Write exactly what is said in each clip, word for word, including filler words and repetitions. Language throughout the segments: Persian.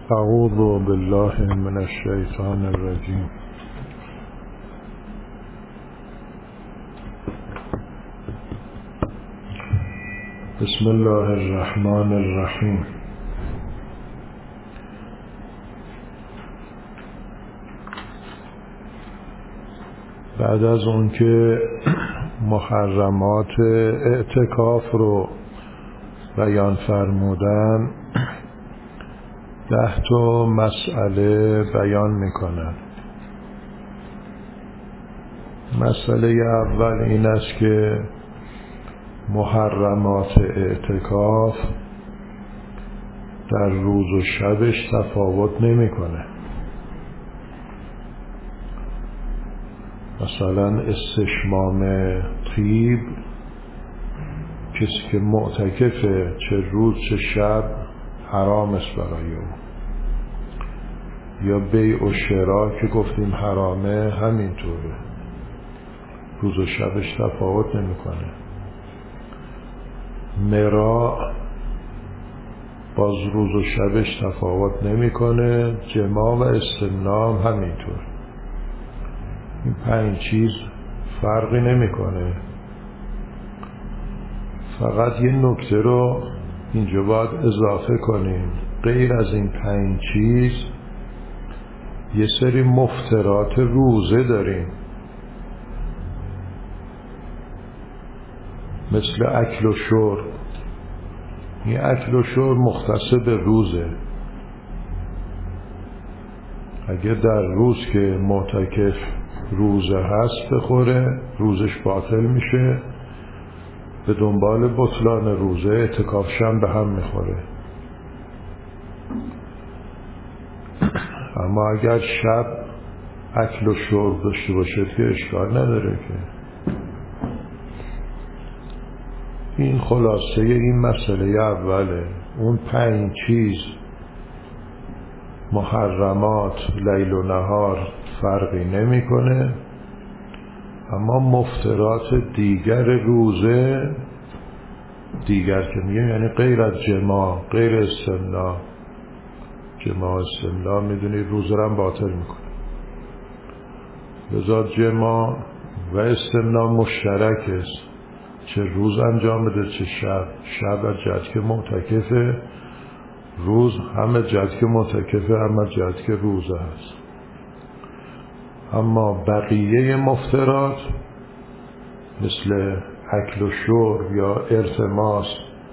اعوذ بالله من الشیطان الرجیم. بسم الله الرحمن الرحیم. بعد از اون که محرمات اعتکاف رو بیان فرمودن، ده تا مسئله بیان میکنن. مسئله اول این است که محرمات اعتکاف در روز و شبش تفاوت نمیکنه. مثلا استشمام طیب، کسی که معتکفه چه روز چه شب حرام است برای او. یا بیع و شرا که گفتیم حرامه، همینطوره، روز و شبش تفاوت نمیکنه. مرا باز روز و شبش تفاوت نمیکنه. جماع و استمناء همینطور. این پنج چیز فرقی نمیکنه. فقط یه نکته رو اینجا باید اضافه کنیم. غیر از این پنج چیز یه سری مفترات روزه داریم، مثل اکل و شرب. این اکل و شرب مختص به روزه. اگه در روز که معتکف روزه هست بخوره، روزش باطل میشه، به دنبال بطلان روزه اعتکافش هم به هم میخوره. اما اگر شب اکل و شرب داشته باشه که اشکال نداره که. این خلاصه این مسئله اوله. اون پنج چیز محرمات لیل و نهار فرقی نمیکنه، اما مفترات دیگر روزه، دیگر که میگه یعنی غیر از جماع، غیر استمناء. جماع استمناء میدونید روزه رو هم باطل میکنه. لذا جماع و استمناء مشترک است، چه روز انجام بده چه شب. شب از جهت که معتکفه، روز همه جهت که معتکفه، همه جهت که روزه هست. اما بقیه مفترات مثل اکل و شرب یا ارتماس،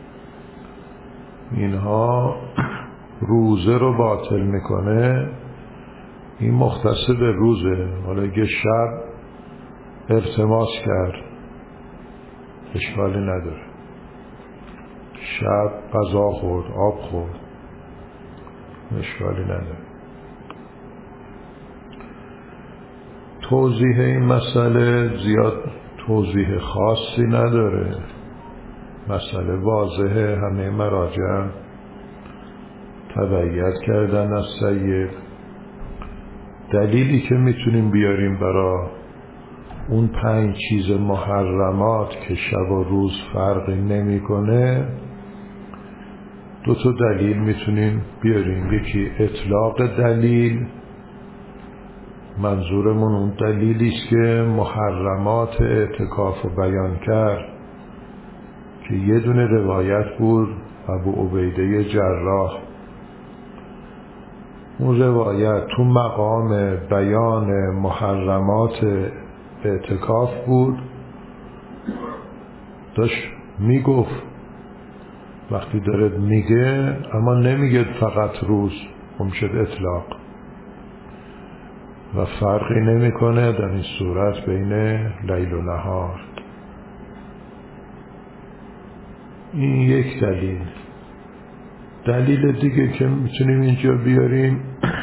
اینها روزه رو باطل میکنه. این مختص به روزه. حالا اگه شب ارتماس کرد اشکالی نداره. شب غذا خورد، آب خورد، اشکالی نداره. توضیح این مسئله زیاد توضیح خاصی نداره. مسئله واضحه، همه مراجع تبعیت کردن از سید. دلیلی که میتونیم بیاریم برای اون پنج چیز محرمات که شب و روز فرقی نمیکنه، دو تا دلیل میتونیم بیاریم. یکی اطلاق دلیل، منظورمون اون دلیلی است که محرمات اعتکاف رو بیان کرد، که یه دونه روایت بود ابو عبیده جراح. اون روایت تو مقام بیان محرمات اعتکاف بود، داشت میگفت. وقتی داره میگه، اما نمیگه فقط روز، میشد اطلاق و فرقی نمیکنه در این صورت بین لیل و نهار. این یک دلیل. دلیل دیگه که میتونیم اینجا بیاریم،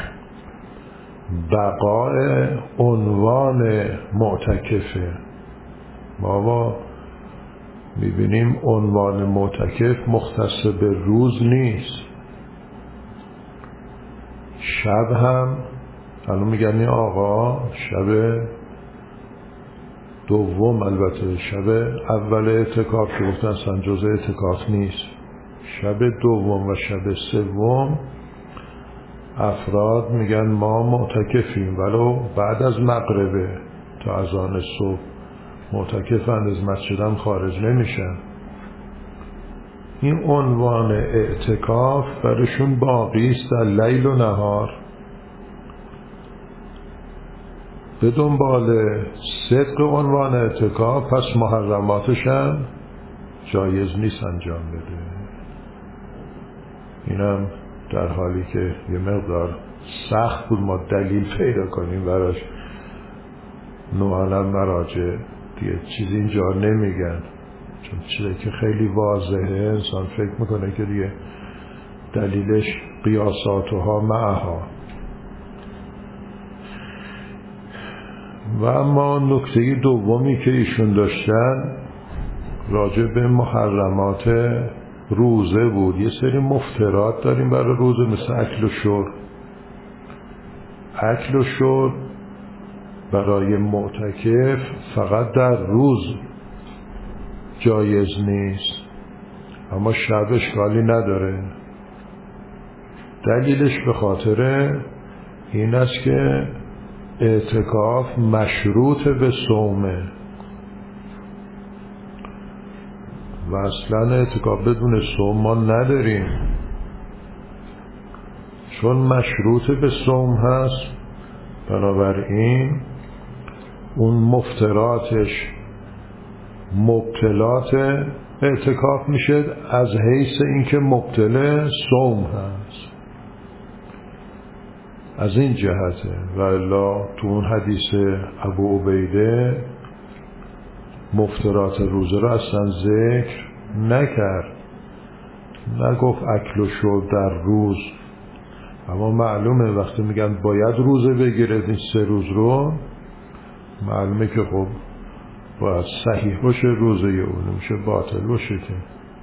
بقای عنوان معتکفه. ما با میبینیم عنوان معتکف مختص به روز نیست. شب هم الان میگن آقا شب دوم، البته شب اول اعتکاف که گفتن اصلا جزء اعتکاف نیست، شب دوم و شب سوم افراد میگن ما معتکفیم ولو بعد از مغربه تا اذان صبح معتکفند، از مسجدم خارج نمیشن. این عنوان اعتکاف برشون باقی است در لیل و نهار. به دنبال صدق عنوان اعتکاف پس محرماتش هم جایز نیست انجام بده. اینم در حالی که یه مقدار سخت بود ما دلیل پیدا کنیم براش، نوعاً مراجع دیگه چیزی اینجا نمیگن، چون چیزی که خیلی واضحه انسان فکر میکنه که دیگه دلیلش قیاساتها معها. و اما نکته دومی که ایشون داشتن راجع به محرمات روزه بود. یه سری مفترات داریم برای روزه، مثل اکل و شرب. اکل و شرب برای معتکف فقط در روز جایز نیست، اما شب اشکالی نداره. دلیلش به خاطر این است که اعتکاف مشروط به صومه و اصلا اعتکاف بدون صوم ما نداریم. چون مشروط به صوم هست، بنابراین اون مفتراتش مبتلات اعتکاف میشه از حیث اینکه مبتل صوم هست. از این جهته. و الا تو اون حدیث ابو عبیده مفترات روزه را اصلا ذکر نکرد، نگفت اکل و شرب در روز. اما معلومه وقتی میگن باید روزه بگیرید این سه روز رو، معلومه که خب باید صحیح باشه روزه، اون نمیشه باطل باشه. که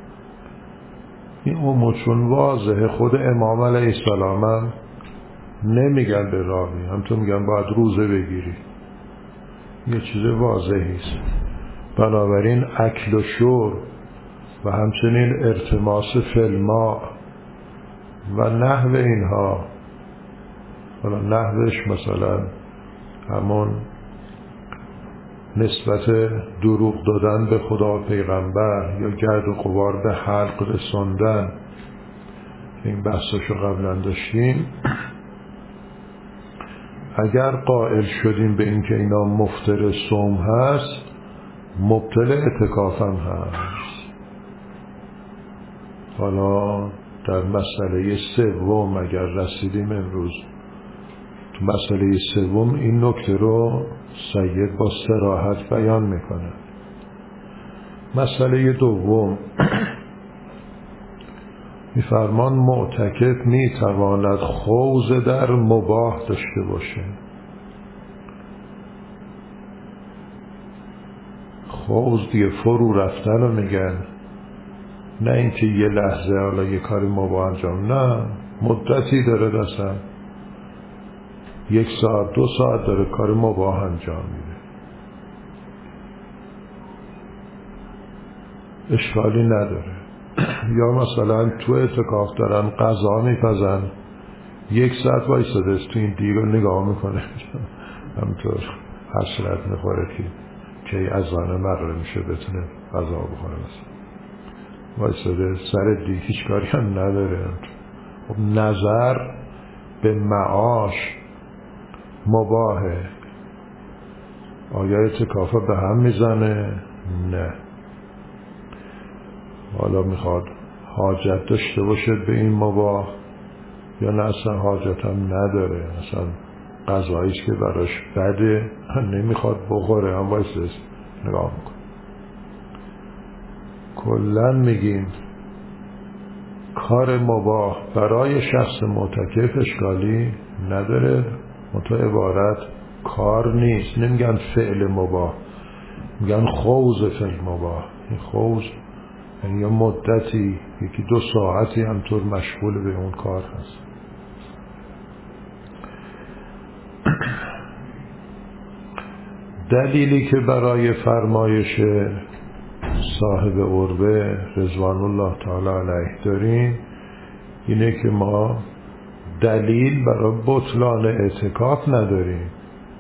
این امور چون واضحه، خود امام علیه السلام هم نمیگن به راوی، هم تو میگن باید روزه بگیری، یه چیز واضحی است. بنابراین اکل و شرب و همچنین ارتماس فلما و نحو اینها، حالا نحوش مثلا همون نسبت دروغ دادن به خدا و پیغمبر یا گرد و غبار به حلق رساندن، این بحثاشو قبلا داشتیم. اگر قائل شدیم به اینکه اینا مفتر صوم هست، مبتل اعتکاف هم هست. حالا در مسئله سوم اگر رسیدیم امروز، تو مسئله سوم این نکته رو سید با صراحت بیان میکنه. مسئله دوم میفرمان معتکف میتواند خوض در مباح داشته باشه. خوض دیگه فرو رفتن رو میگن، نه اینکه یه لحظه حالا یه کاری مباح انجام، نه مدتی داره دستن، یک ساعت دو ساعت داره کار مباح انجام میده، اشکالی نداره. یا مثلا تو اعتکاف دارن غذا میپزن، یک ساعت وایساده است تو این دیگ رو نگاه میکنه، همینطور حسرت میخوره که که اذان مغرب میشه بتونه غذا بخوره. مثلا وایساده سر دیگ، هیچ کاری هم نداره. خب نظر به معاش مباهه، آیا اعتکاف به هم میزنه؟ نه. حالا میخواد حاجت داشته باشد به این مباح یا نه اصلا حاجت هم نداره، اصلا غذاییست که براش بده نمیخواد بخوره، هم وایسه نگاه میکن. کلن میگیم کار مباح برای شخص معتکف اشکالی نداره، منتها عبارت کار نیست. نمیگن فعل مباح، میگن خوض فعل مباح. این خوض یعنی یه مدتی، یکی دو ساعتی همطور مشغول به اون کار هست. دلیلی که برای فرمایش صاحب عربه رضوان الله تعالی علیه داریم اینه که ما دلیل برای بطلان اعتکاف نداریم.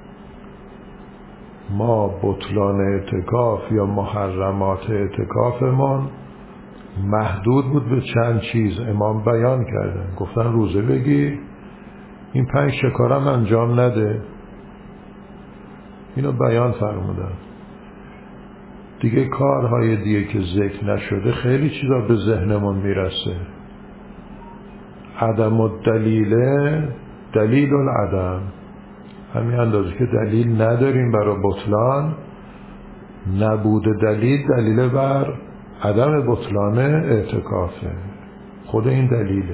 ما بطلان اعتکاف یا محرمات اعتکافمون محدود بود به چند چیز. امام بیان کردن، گفتن روزه بگیر، این پنج شکارم انجام نده، اینو بیان فرمودن. دیگه کارهای دیگه که ذکر نشده خیلی چیزا به ذهنمون میرسه. عدم الدلیل دلیل العدم، همین اندازه که دلیل نداریم برای بطلان، نبود دلیل دلیل بر عدم بطلان اعتکافه. خود این دلیله.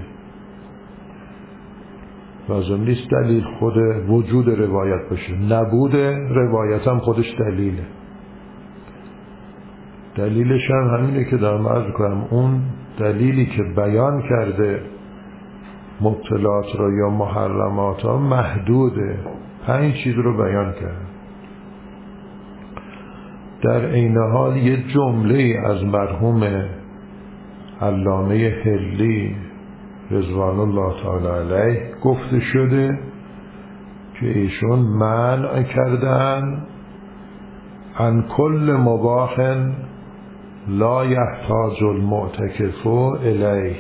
لازم نیست دلیل خود وجود روایت باشه، نبود روایت هم خودش دلیله. دلیلش هم همینه که دارم عرض کنم، اون دلیلی که بیان کرده مبتلات را یا محرمات ها محدوده، پنج چیز رو بیان کرد. در عین حال یه جمله از مرحوم علامه حلی رضوان الله تعالی علیه گفته شده که ایشون منع کردن عن کل مباح لا یحتاج المعتکف الیه.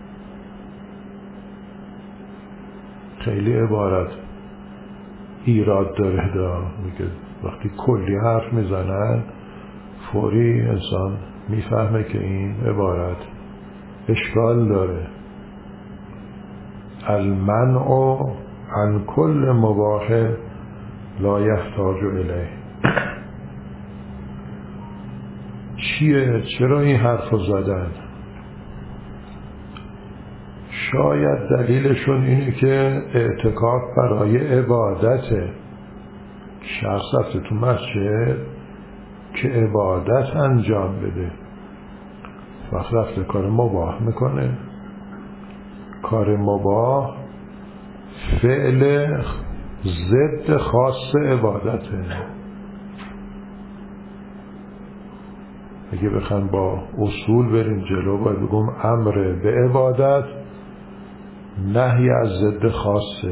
خیلی عبارت ایراد داره دا. میگه وقتی کلی حرف میزنن فوری انسان میفهمه که این عبارت اشکال داره. المنع عن کل مباح لا یحتاج الیه. چیه؟ چرا این حرف رو زدن؟ شاید دلیلشون اینه که اعتکاف برای عبادته. شخص رفته تو مسجد که عبادت انجام بده، وقت رفته کار مباح میکنه. کار مباح فعل ضد خاص عبادته. اگه بخوام با اصول بریم جلو باید بگم امر به عبادت، نهی از ضد خاصه.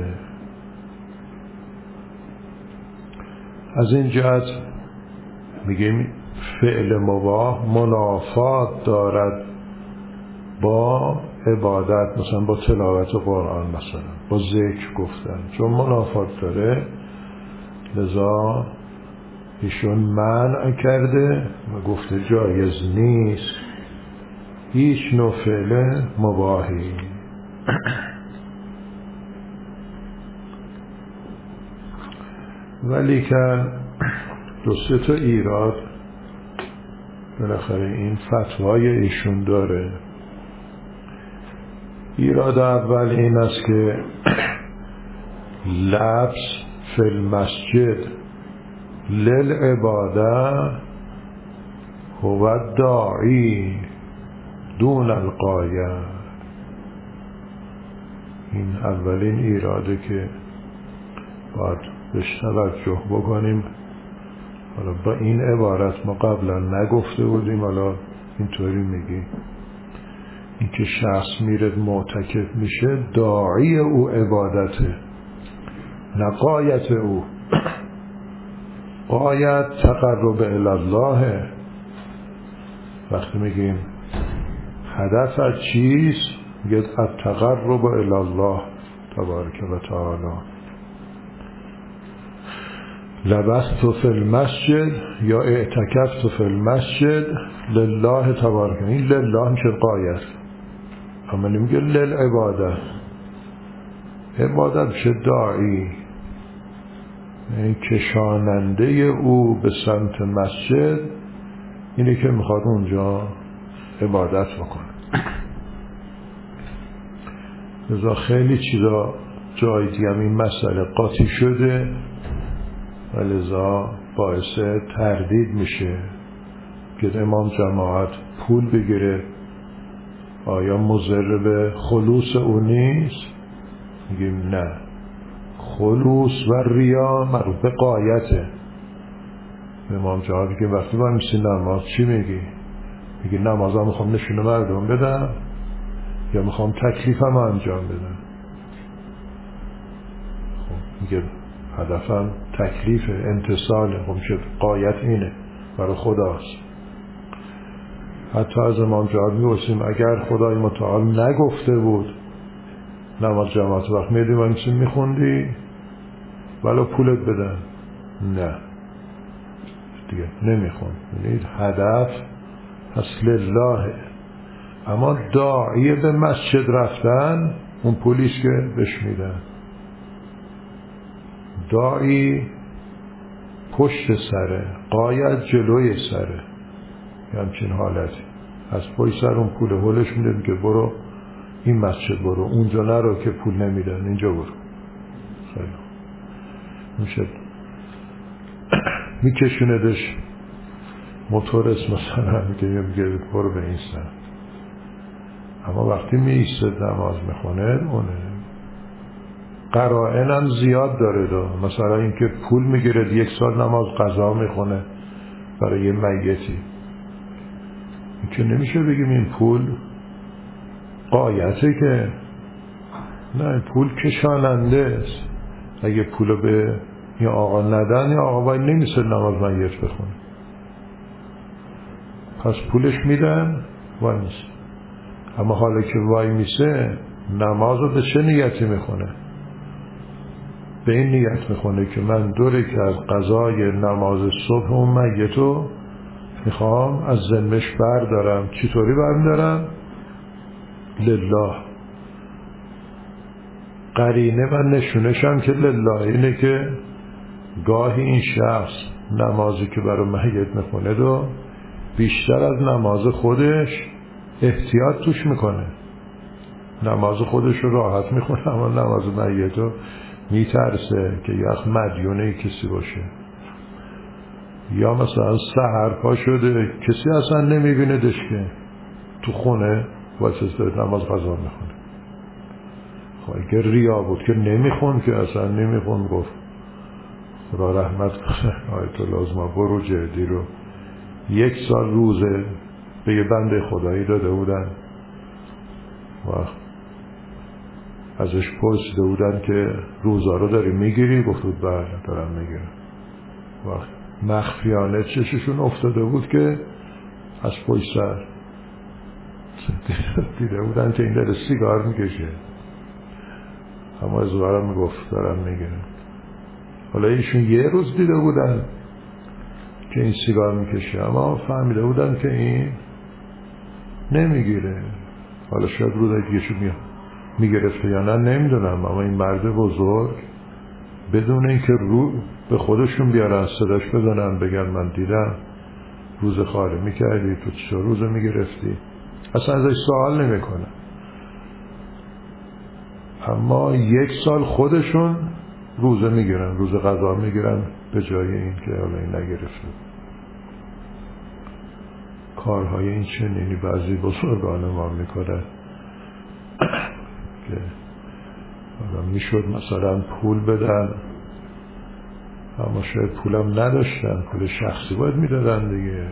از این جهت میگیم فعل مباح منافات دارد با عبادت، مثلا با تلاوت قرآن، مثلا با ذکر گفتن، چون منافات داره لذا ایشون منع کرده و گفته جایز نیست هیچ نوع فعل مباحی. ولی که دو سه تا ایراد بالاخره این فتوای ایشون داره. ایراد اول این است که لبس فی المسجد للعباده هو داعی دون القایه. این اولین ایراده که باید بهش توجه بکنیم. حالا با این عبارت ما قبلا نگفته بودیم، حالا اینطوری میگی این که شخص میره معتکف میشه داعی او عبادته، نه قایت او. قایت تقرب الالله. وقتی میگیم هدف از چیست، میگه التقرب الالله تبارک و تعالی. لبثت فی المسجد یا اعتکفت فی المسجد لله تبارک. این لله میشه قایت، اما نمیگه للعباده. عبادت میشه داعی، یعنی کشاننده او به سمت مسجد اینه که میخواد اونجا عبادت بکنه. لذا خیلی چیزا جای دیگه این مسئله قاطی شده و لذا باعث تردید میشه که امام جماعت پول بگیره آیا مضر به خلوص او نیست؟ میگیم نه، خلوص و ریا مربوط به قایته. امام جماعت میگه وقتی با میسی نماز چی میگی؟ میگی نمازم میخوام نشونه مردم بدم یا میخوام تکلیفم انجام بدم؟ میگه هدفم تکلیف امتثاله، خب میشه غایت اینه برای خداست. حتی از امام جواد می‌پرسیم اگر خدای متعال نگفته بود نماز جماعت وقت میدی و این میخوندی ولی پولت بدن؟ نه دیگه نمیخون. یعنی هدف اصل الله. اما داعیه به مسجد رفتن اون پولیس که بهش میدن. داعی پشت سره، قایت جلوی سره، همچین حالتی از پای سر اون پول هولش میده که برو این مسجد برو، اونجا نرو که پول نمیدن، اینجا برو. خیلی میشه میکشوندش موتورس مثلا میگه میگه برو به این سر. اما وقتی میایستد نماز میخونه اونه قرائن هم زیاد داره دا. مثلا اینکه پول میگیره یک سال نماز قضا میخونه برای یه میتی، این که نمیشه بگیم این پول قایته، که نه، پول کشاننده است. اگه پولو به این آقا ندن یا آقا باید نمیشه نماز میت بخونه، پس پولش میدن وای میشه. اما حالا که وای میشه نماز رو به چه نیتی میخونه؟ به این نیت میخونه که من دوره که از قضای نماز صبح اون میتو میخوام از ذمش بردارم. چطوری برمیدارم؟ لله. قرینه و نشونشم که لله اینه که گاهی این شخص نمازی که برای میت میخونه دو بیشتر از نماز خودش احتیاط توش میکنه. نماز خودش رو راحت میخونه اما نماز میت رو میترسه که یک مدیونه کسی باشه، یا مثلا سحر پا شده کسی اصلا نمیبینه دش که تو خونه واسه نماز قضا میخونه. خب اگر ریا بود که نمیخون، که اصلا نمیخون، گفت خدا رحمت کنه آیت الله عظما برو جدی رو یک سال روزه به یه بنده خدایی داده بودن و ازش پرسیده بودن که روزا رو داری میگیری؟ گفت بود بله دارم میگیرم. و مخفیانه چششون افتاده بود که از پشت سر دیده بودن که این داره سیگار میکشه، اما از وارم میگفت دارم میگیرم. حالا ایشون یه روز دیده بودن که این سیگار میکشه اما فهمیده بودن که این نمیگیره. حالا شاید روز دیگه میاد میگرفته یا نه نمیدونم، اما این مرد بزرگ بدون اینکه رو به خودشون بیارن صداش بزنن بگن من دیدم روز خاله میکردی، تو چه روز میگرفتی، اصلا ازش سوال نمیکنه. اما یک سال خودشون روزه میگیرن، روز قضا میگیرن به جای این که حالا این نگرفته. کارهای این چنینی بعضی بزرگان ما میکنن که حالا میشد مثلا پول بدن اما شاید پولم نداشتن، پول شخصی باید میدادن دیگه.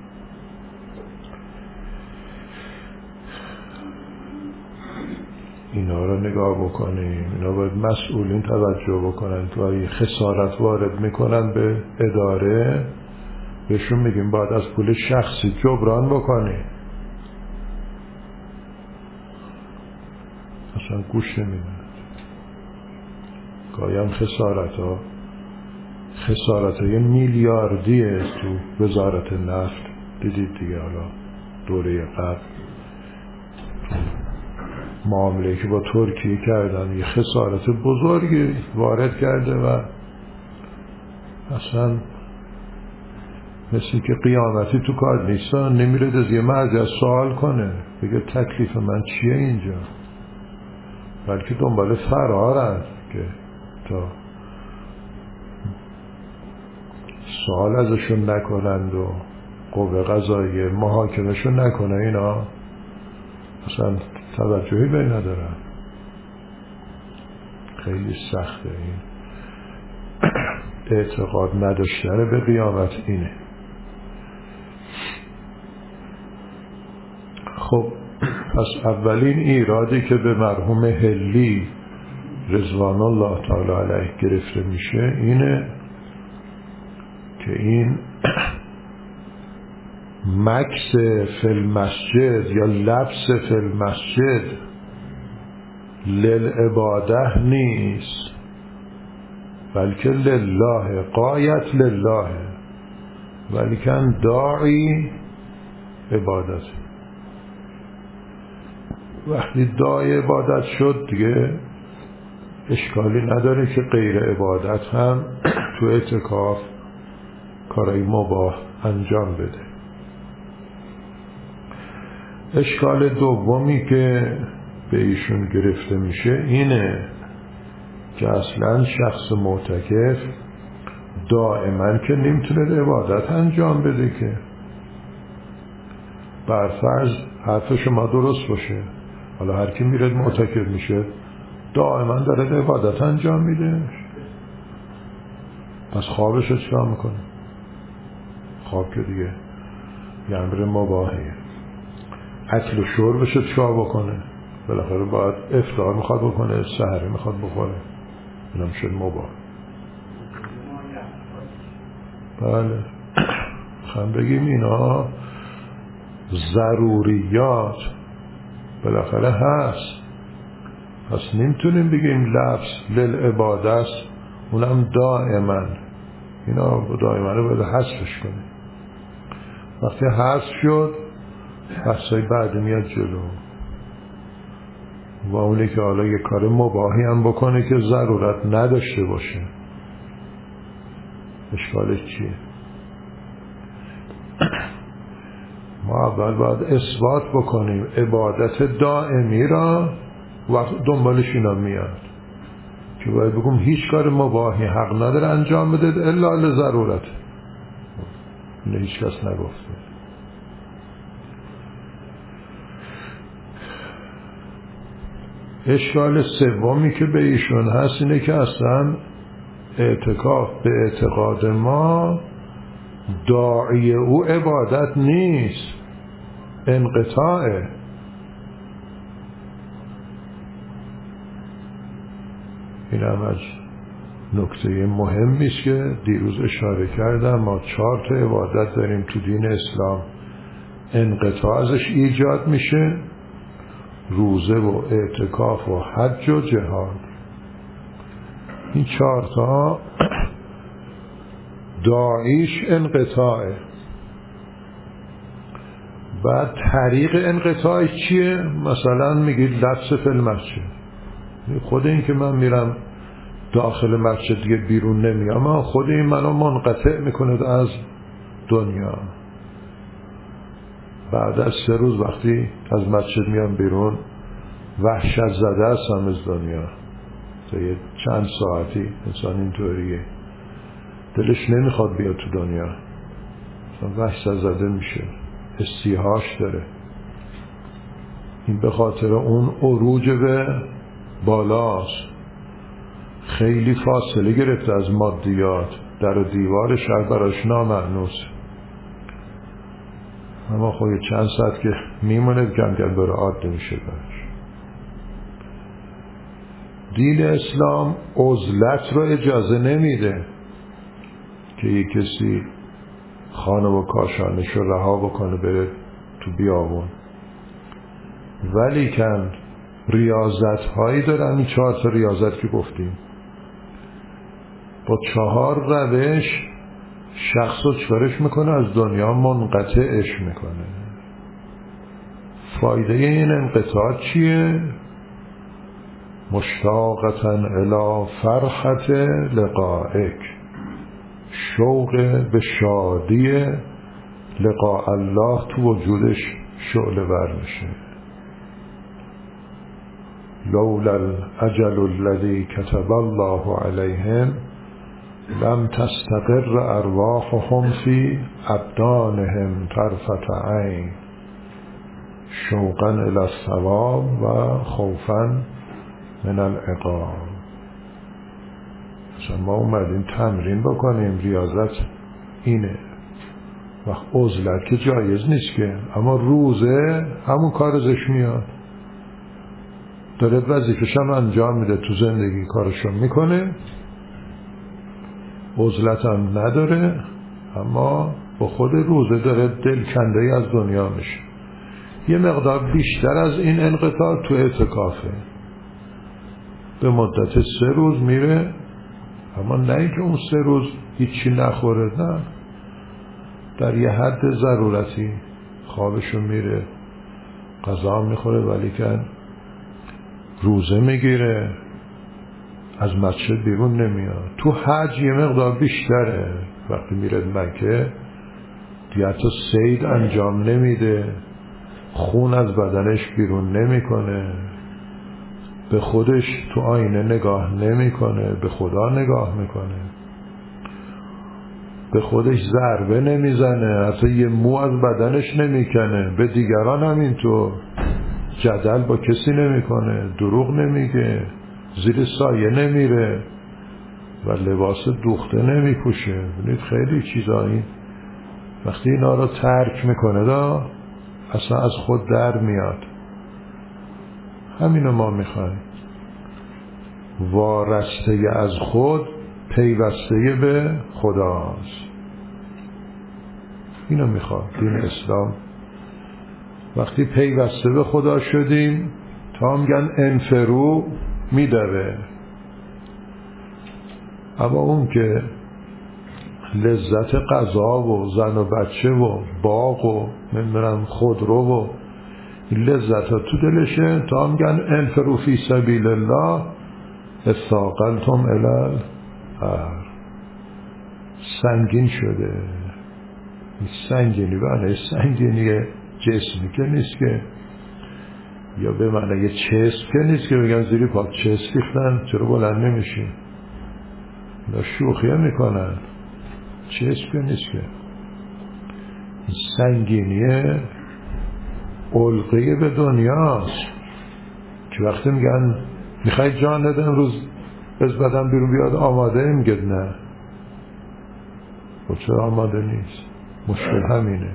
اینا رو نگاه بکنیم، اینا باید مسئولین توجه بکنن. تو اگه خسارت وارد میکنن به اداره بهشون میگیم باید از پول شخصی جبران بکنی، اصلا گوش نمیدن. گاهی خسارت ها خسارت های میلیاردیه تو وزارت نفت، دیدید دیگه. حالا دوره قبل معامله که با ترکیه کردن یه خسارت بزرگی وارد کرده و اصلا مثل که قیامتی تو کار نیستن، نمیره از یه مرد از سوال کنه بگه تکلیف من چیه اینجا، بلکه دنبال فرارن که تا سوال ازشون نکنند و قوه قضاییه محاکمشون نکنه. اینا اصلا توجهی به ندارن. خیلی سخته این اعتقاد نداشتن به قیامت اینه. خب پس اولین ایرادی که به مرحوم هلی رضوان الله تعالی علیه گرفته میشه اینه که این مکس فی المسجد یا لبس فی المسجد للعباده نیست، بلکه لله، قایت لله، ولیکن داعی عبادت. وقتی داعی عبادت شد دیگه اشکالی نداره که غیر عبادت هم تو اعتکاف کارای مباح انجام بده. اشکال دومی که به ایشون گرفته میشه اینه که اصلا شخص معتکف دائما که نمیتونه عبادت انجام بده که برفرض حرف شما درست باشه، حالا هر کی میره معتکف میشه دائما داره عبادت انجام میده، پس خوابش رو چیکار میکنه؟ خواب که دیگه یه امر مباحه. اکل و شربش رو چیکار بکنه؟ بالاخره باید افطار میخواد بکنه، سحری میخواد بخوره، اینم شد مباح. بله خواهم بگیم اینا ضروریات بالاخره هست، پس نمیتونیم بگیم لفظ للعباده است اونم دائما، اینا دائما رو باید حذفش کنیم. وقتی حذف شد بحثای بعدی میاد جلو و اونی که حالا یه کار مباحی هم بکنه که ضرورت نداشته باشه اشکالش چیه؟ ما اول باید اثبات بکنیم عبادت دائمی را و دنبالش اینا میاد که باید بگم هیچ کار مباحی حق نداره انجام بده الا لضرورت. اینه هیچ کس نگفته. اشکال سومی که به ایشون هست اینه که اصلا اعتکاف به اعتقاد ما داعی او عبادت نیست، انقطاعه. این هم از نکته مهمی است که دیروز اشاره کردم. ما چهار تا عبادت داریم تو دین اسلام انقطاع ازش ایجاد میشه: روزه و اعتکاف و حج و جهاد. این چهار تا داعیش انقطاعه. بعد طریق انقطاعش چیه؟ مثلا میگید لبس فی المسجد. خود این که من میرم داخل مسجد دیگه بیرون نمیام، خود این منو منقطع میکنه از دنیا. بعد از سه روز وقتی از مسجد میام بیرون وحشت زده هستم از دنیا. تا یه چند ساعتی انسان اینطوریه، دلش نمیخواد بیاد تو دنیا، وحشت زده میشه، استیحاش داره. این به خاطر اون عروج به بالاست، خیلی فاصله گرفته از مادیات، در و دیوار شهر براش نامعنوس. اما خب چند ساعت که میمونه کم کم داره عادی میشه براش. دین اسلام عزلت رو اجازه نمیده که یک کسی خانه و کاشانش رو رها بکنه بره تو بیابون، ولی کن ریاضت هایی دارن. این چهار تا ریاضت که گفتیم با چهار روش شخص رو چکارش میکنه؟ از دنیا منقطعش میکنه. فایده این انقطاع چیه؟ مشتاقتا الی فرحت لقائک، شوق به شادی لقاء الله تو وجودش شعله ور میشه. لولا الاجل الذی کتب الله علیهم لم تستقر ارواحهم فی ابدانهم طرفة عین شوقا الی الثواب و خوفا من العقاب. ما اومدیم تمرین بکنیم، ریاضت اینه. وقت عزلت که جایز نیست که، اما روزه همون کار ازش میاد. داره وظیفه‌ش هم انجام میده، تو زندگی کارشو میکنه، عزلت هم نداره، اما با خود روزه داره دلکنده‌ای از دنیا میشه. یه مقدار بیشتر از این انقطاع تو اعتکافه، به مدت سه روز میره، اما نه اینکه اون سه روز هیچی نخوره، نه، در یه حد ضرورتی خوابشو میره، غذا میخوره، ولی که روزه میگیره، از مسجد بیرون نمیاد. تو حج یه مقدار بیشتره، وقتی میره مکه دیگه حتی صید انجام نمیده، خون از بدنش بیرون نمیکنه، به خودش تو آینه نگاه نمیکنه، به خدا نگاه میکنه، به خودش ضربه نمیزنه، حتی یه مو از بدنش نمیکنه، به دیگران هم اینطور، جدل با کسی نمیکنه، دروغ نمیگه، زیر سایه نمیره و لباس دوخته نمیپوشه. ببینید خیلی چیزا این وقتی اینا رو ترک میکنه دا اصلا از خود در میاد. همینو ما میخوایم، وارسته از خود پیوسته به خداست. اینو میخواد دین اسلام. وقتی پیوسته به خدا شدیم، تا میگن انفرو میدوه، اما اون که لذت غذا و زن و بچه و باغ و نمیدونم خودرو و لذت ها تو دلشه، تا میگن انفرو فی سبیل الله استاقلتم الال ار، سنگین شده. سنگینی به سنگینی جسمی که نیست که، یا به معنی چسب که نیست که بگن زیری پاک چسب ریختن چرا بلند نمیشی، یا شوخی میکنن، چسب که نیست که. سنگینی علقه به دنیاست که وقتی میگن میخوای جان نده امروز از بدن بیرون بیاد، آماده میگه نه. و چرا آماده نیست؟ مشکل همینه،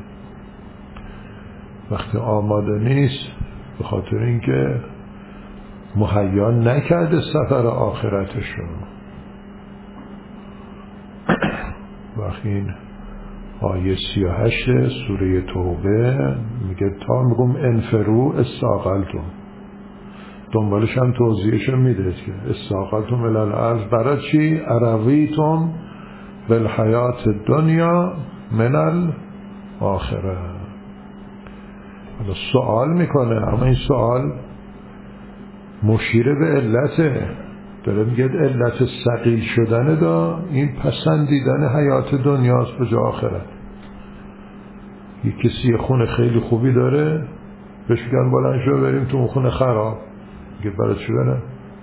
وقتی آماده نیست به خاطر اینکه مهیا نکرده سفر آخرتشو. وقتی این آیه سی و هشت سوره توبه میگه تا میگم انفرو استاقلتم، دنبالش هم توضیحش میده که استاقلتم الالعرض برای چی؟ عرضیتم بالحیات الدنیا من الاخره. سوال میکنه، اما این سوال مشیر به علته، داره میگه علت ثقیل شدن دا این پسندیدن حیات دنیاست به جا آخرت. یک کسی خونه خیلی خوبی داره، بهش میگن بلند شو بریم تو خونه خراب، میگه برای چی برم؟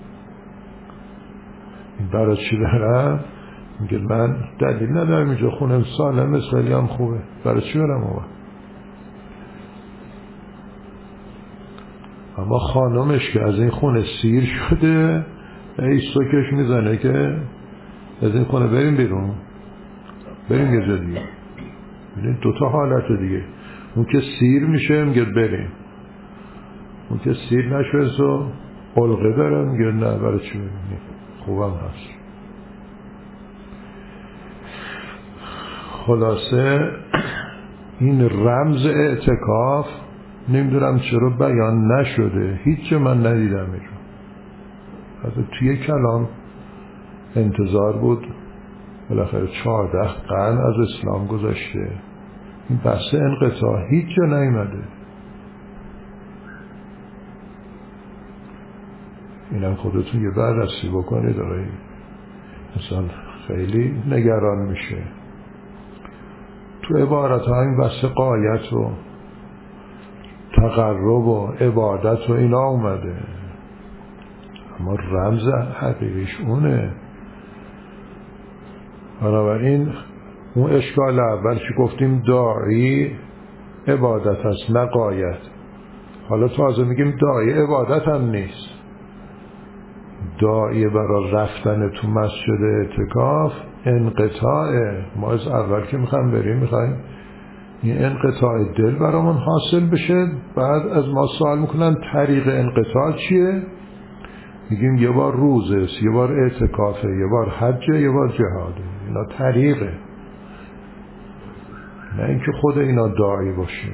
این برای چی برم؟ میگه من دلیل ندارم اینجا خونه سالم خیلی هم خوبه، برای چی برم آقا؟ اما خانمش که از این خونه سیر شده ای سوکش میزنه که از این خونه بریم بیرون، بریم یه جا دیگه. ببینید دوتا حالت دیگه، اون که سیر میشه میگه بریم، اون که سیر نشوه سو علقه داره میگه نه برای چی بریم، خوبم هست. خلاصه این رمز اعتکاف نمیدونم چرا بیان نشده، هیچ جا من ندیدم اینجا. حتی توی کلام انتظار بود بالاخره چهارده قرن از اسلام گذشته، این بحث انقطاع هیچ جا نیامده. اینم خودتون یه بررسی بکنید آقای، مثلا خیلی نگران میشه. تو عبارت ها این بحث قایت و تقرب و عبادت و اینا اومده، اما رمز حقیقیش اونه. بنابراین اون اشکال اول که گفتیم داعی عبادت هست نه قایت، حالا تازه میگیم داعی عبادت هم نیست. داعی برای رفتن تو مسجد اعتکاف انقطاعه. ما از اول که میخوایم بریم میخوایم این انقطاع دل برامون حاصل بشه، بعد از ما سوال میکنن طریق انقطاع چیه؟ میگیم یه بار روزه، یه بار اعتکافه، یه بار حجه، یه بار جهاده. اینا طریقه، نه اینکه خود اینا داعی باشه.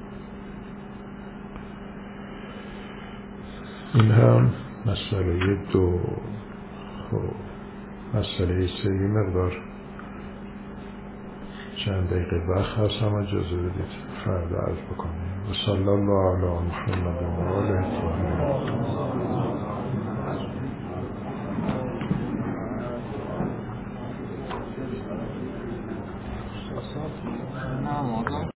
این هم مسئله دو. خب مسئله سه یه مقدار چند دقیقه وقت هست، هم اجازه بدید فردا عرض بکنیم. و صلی الله علی محمد و آله